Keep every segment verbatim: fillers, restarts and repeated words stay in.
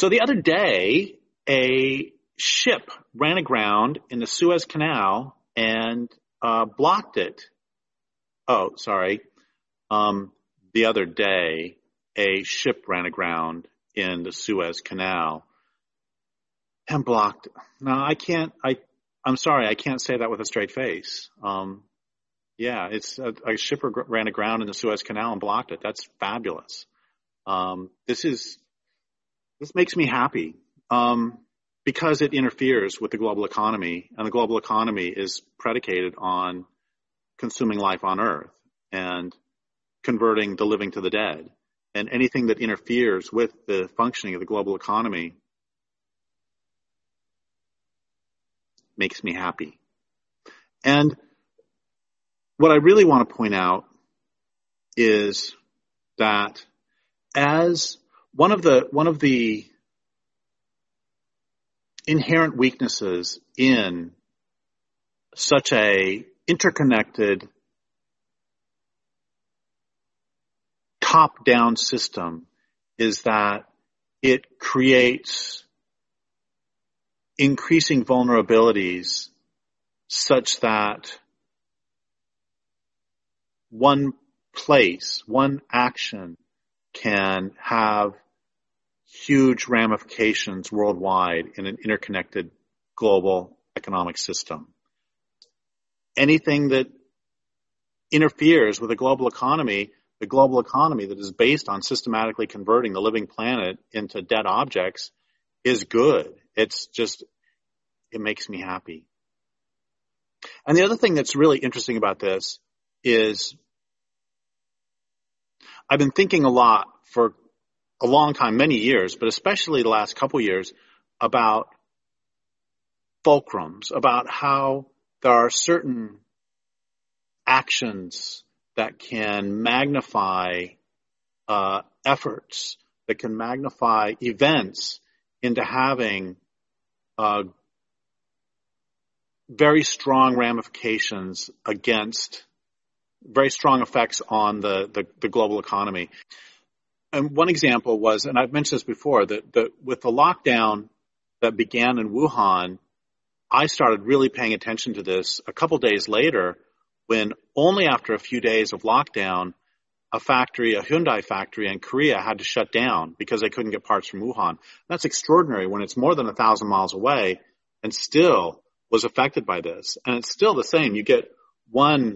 So the other day, a ship ran aground in the Suez Canal and uh, blocked it. Oh, sorry. Um, the other day, a ship ran aground in the Suez Canal and blocked. No, I can't. I, I'm sorry. I can't say that with a straight face. Um, yeah, it's a, a ship ran aground in the Suez Canal and blocked it. That's fabulous. Um, this is this makes me happy um, because it interferes with the global economy, and the global economy is predicated on consuming life on Earth and converting the living to the dead. And anything that interferes with the functioning of the global economy makes me happy. And what I really want to point out is that as one of the one of the inherent weaknesses in such a interconnected top-down system is that it creates increasing vulnerabilities such that one place, one action can have huge ramifications worldwide in an interconnected global economic system. Anything that interferes with the global economy, the global economy that is based on systematically converting the living planet into dead objects, is good. It's just, it makes me happy. And the other thing that's really interesting about this is I've been thinking a lot for a long time, many years, but especially the last couple years, about fulcrums, about how there are certain actions that can magnify uh, efforts, that can magnify events into having uh, very strong ramifications against, very strong effects on the, the, the global economy. And one example was, and I've mentioned this before, that, that with the lockdown that began in Wuhan, I started really paying attention to this a couple days later when only after a few days of lockdown, a factory, a Hyundai factory in Korea had to shut down because they couldn't get parts from Wuhan. That's extraordinary when it's more than a thousand miles away and still was affected by this. And it's still the same. You get one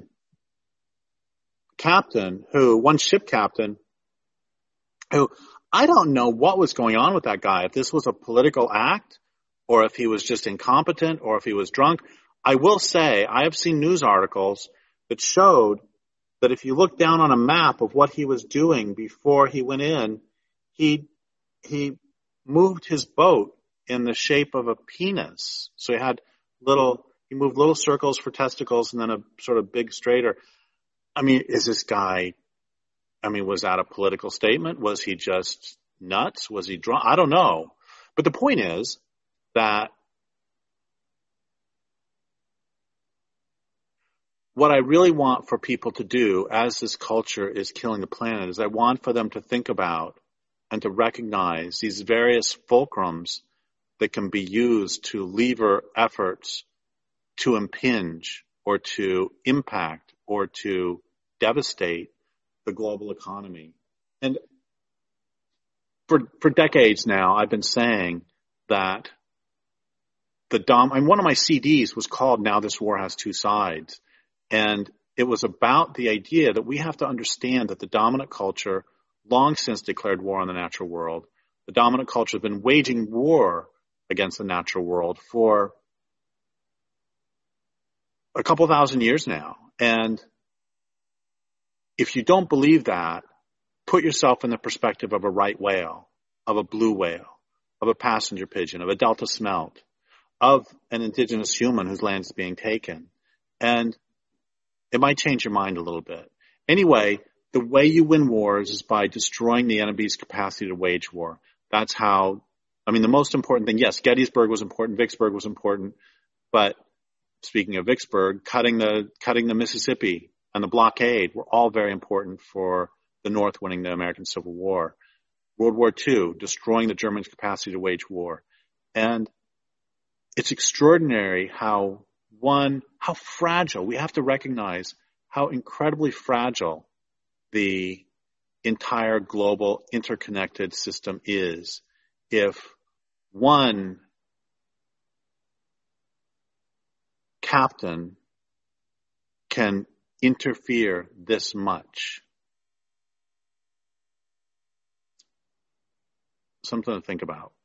captain who, one ship captain who, I don't know what was going on with that guy, if this was a political act or if he was just incompetent or if he was drunk. I will say I have seen news articles that showed that if you look down on a map of what he was doing before he went in, he he moved his boat in the shape of a penis. So he had little, he moved little circles for testicles and then a sort of big straighter. I mean, is this guy, I mean, was that a political statement? Was he just nuts? Was he drunk? I don't know. But the point is that what I really want for people to do as this culture is killing the planet is I want for them to think about and to recognize these various fulcrums that can be used to lever efforts to impinge or to impact or to devastate the global economy. And for for decades now, I've been saying that the dom. And one of my C Ds was called "Now This War Has Two Sides." And it was about the idea that we have to understand that the dominant culture long since declared war on the natural world. The dominant culture has been waging war against the natural world for a couple thousand years now. And if you don't believe that, put yourself in the perspective of a right whale, of a blue whale, of a passenger pigeon, of a delta smelt, of an indigenous human whose land is being taken. And it might change your mind a little bit. Anyway, the way you win wars is by destroying the enemy's capacity to wage war. That's how, I mean, the most important thing, yes, Gettysburg was important, Vicksburg was important, but speaking of Vicksburg, cutting the, cutting the Mississippi and the blockade were all very important for the North winning the American Civil War. World War Two, destroying the Germans' capacity to wage war. And it's extraordinary how, one, how fragile, we have to recognize how incredibly fragile the entire global interconnected system is if one captain can interfere this much. Something to think about.